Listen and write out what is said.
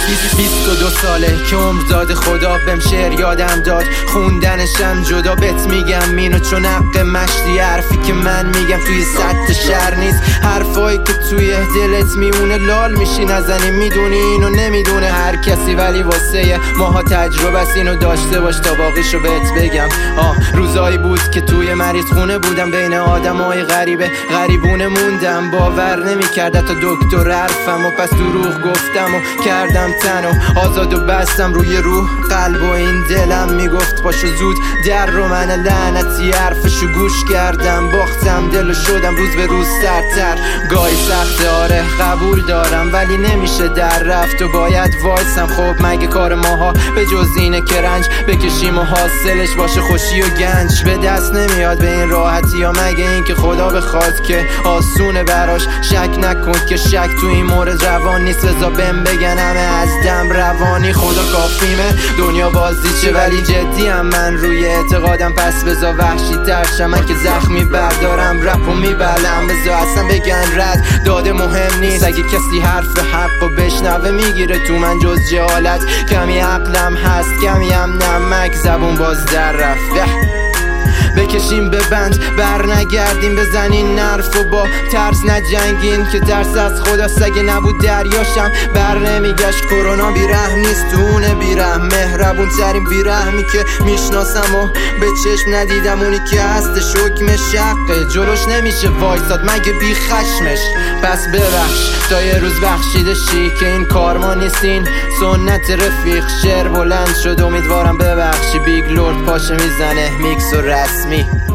22 ساله که عمر داد خدا بهم شعر یادم داد خوندنشم جدا بهت میگم مینو چون حق مشتی حرفی که من میگم توی سطح شهر نیست حرفایی که توی دلت میمونه لال میشی نزنی میدونی اینو نمیدونه هر کسی ولی واسه ماها تجربه است اینو داشته باش تا باقیشو بهت بگم روزایی بود که توی مریض خونه بودم بین آدمای غریبونه موندم باور نمیکرد تا دکتر حرفم و پس دروغ گفتم و کردم تنو آزاد و بستم روی روح قلب و این دلم میگفت پاشو زود در رو من لعنتی حرفشو گوش کردم باختم دلو شدم روز به روز سرتر گاهی سخته آره قبول دارم ولی نمیشه در رفت و باید وایسم خب مگه کار ماها به جز اینه که رنج بکشیم و حاصلش باشه خوشی و گنج به دست نمیاد به این راحتی یا مگه این که خدا بخواد که آسونه براش شک نکن که شک تو این مورد روان نیست رضا بهم بگن همه از دم روانی خدا کافیمه دنیا بازیچه ولی جدی هم من روی اعتقادم پس بزا وحشی ترشم من که زخمی بردارم رپو میبلم بزا اصلا بگن رد داده مهم نیست اگه کسی حرف حق و بشنوه میگیره تو من جز جهالت کمی عقلم هست کمی هم نمک زبون باز در رفت بکشیم به بند بر نگردیم بزنین نرف و با ترس نجنگین که ترس از خداست اگه نبود دریاشم بر نمیگشت کرونا بیرحم نیست دونه بیرحم مهربون ترین بیرحمی که میشناسم و به چشم ندیدم اونی که هستش حکم شقه جلوش نمیشه وایساد مگه بی خشمش پس ببخش تا یه روز بخشیده شی که این کار ما نیستین سنت رفیق شعر بلند شد امیدوارم ببخشی بیگ لورد پاشه میزنه میکس و رسمی